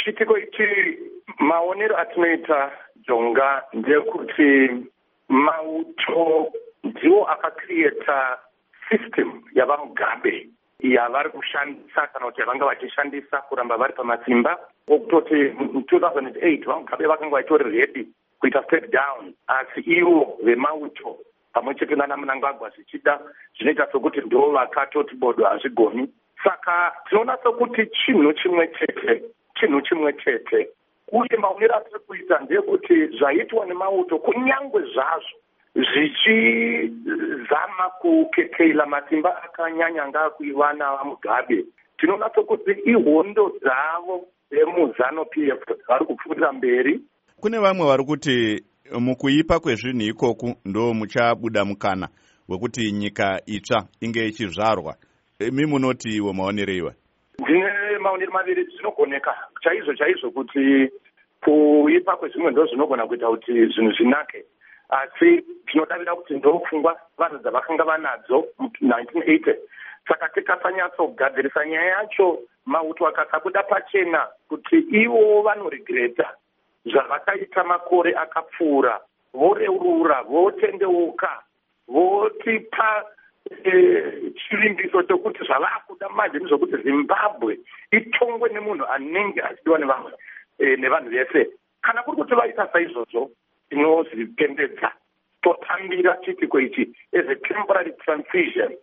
chiitiko ichi maonero atinoita Jonga ndekuti mauto ndiwo akacreata system yavamugabe yavari kushandisa kana kuti yavanga vachishandisa kuramba vari pamasimba okutoti mu2008 vamugabe vakanga vachitori ready kuita step down, asi ivo vemauto pamwe chete nana Mnangagwa zvichida zvinoita sokuti ndo vakatoti bodo hazvigoni. Saka tinoona sokuti chinhu chimwe chete uye maonero atiri kuita ndekuti zvaitwa nemauto kunyangwe zvazvo zvichizama kukekeila masimba akanyanya ngakuivana vamugabe, tinoona sokuti ihondo dzavo dzemuzano PF vari kupfuurira mberi. Kune vamwe vari kuti mukuipa kwezvinhu ikoku ndo muchabuda mukana wekuti nyika itsva inge ichizvarwa. Imi munoti iwo maonero iwa? Ndine maonero maviri. Zvinogoneka chaizvo kuti kuipa kwezvimwe ndo zvinogona kuita kuti zvinhu zvinake, asi tinodavira kuti ndopfungwa vanhu dzavakanga vanadzo mu1980. Saka tikasanyatsogadzirisa nyaya yacho, mauto akasabuda pachena kuti ivo vanoregreta zvavakaita makore akapfuura, voreurura, votendeuka, votipa chirimbiso chokuti zvavakuda manje ndezvokuti Zimbabwe itongwe nemunhu anenge achidiwa nevanhu vese. Kana kuri kuti vaita saizvozvo, tinozvipembedza totambira chiitiko ichi as a temporary transition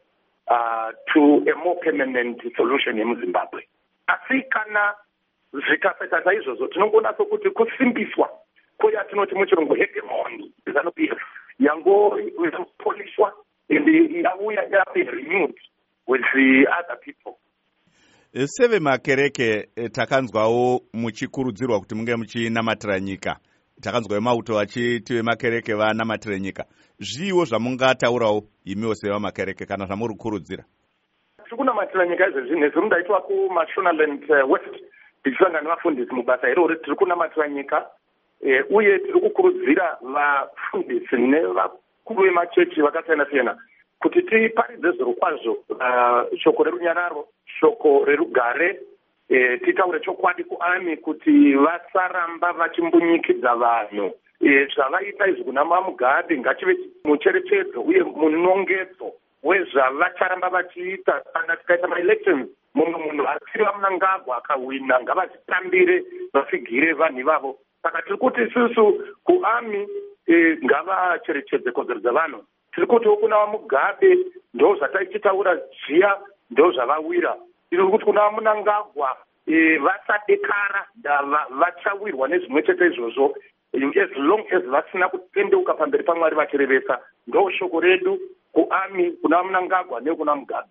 to a more permanent solution yemuZimbabwe. Asi kana zvikasaita saizvozvo, tinongona sokuti kusimbiswa kweyatinoti muchirungu hegemony ZANU-PF yangopolishwa and yauya yave renewed with the other people. Seve Makereke, takanzwawo muchikurudzirwa kuti munge muchinamatira nyika. Takanzwawo mauto achiti veMakereke vanamatira nyika. Zviwo zvamungataurawo imiwo sevaMakereke kana zvamuri kukurudzira? Tiri kunamatira nyika izvezvi nezvimundaitwa kuMashonaland West tichisangana nevafundisi mubasa irori. Tiri kunamatira nyika uye tiri kukurudzira vafundisi nevakuru vemachechi vakasiyana-siyana kuti tiparidze zviro kwazvo shoko rerunyararo, shoko rerugare, titaure chokwadi kuARMY kuti vasaramba vachimbunyikidza vanhu. Zvavaita izvi kuna Mugabe ngachive mucherechedzo uye munongedzo wezvavacharamba vachiita. Kana tikaita maelections, mumwe munhu asiri vaMnangagwa akawina ngavazvitambire vafigire vanhu ivavo. Saka tiri kuti isusu kuARMY ngavacherechedze kodzero dzavanhu. Tiri kutiwo kuna Mugabe ndo zvataichitaura zviya ndo zvavawira. Tiri kuti kuna Mnangagwa vasadekara vachawirwa nezvimwe chete izvozvo, as long as vasina kutendeuka pamberi paMwari vachirevesa. Ndo shoko redu kuARMY, kuna Mnangagwa nekuna Mugabe.